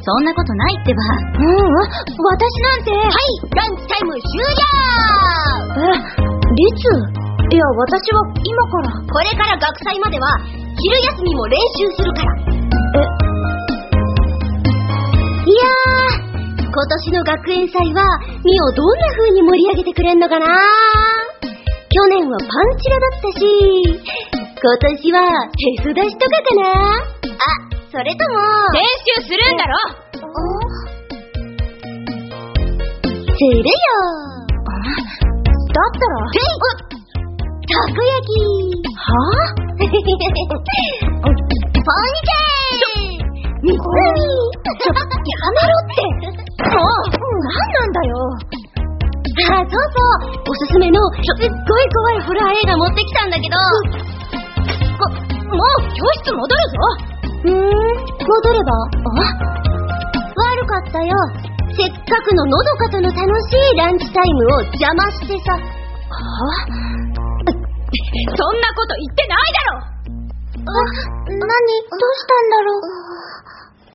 そんなことないってば。 私なんて。 はい、ランチタイム終了。 リツ、いや私は今から。 これから学祭までは昼休みも練習するから。いやー、今年の学園祭はミオどんな風に盛り上げてくれんのかな。去年はパンチラだったし、今年は手すだしとかかな。あ、それとも練習するんだろ。 するよ。 だったらたこ焼き。 はぁ？ ポニーみっつみ。 やめろって。もう何なんだよ。 あ、そうそう、おすすめのすっごい怖いホラー映画持ってきたんだけど。 もう教室戻るぞ。 戻れば？悪かったよ。せっかくののどかとの楽しいランチタイムを邪魔してさ。 そんなこと言ってないだろ。 何？どうしたんだろう。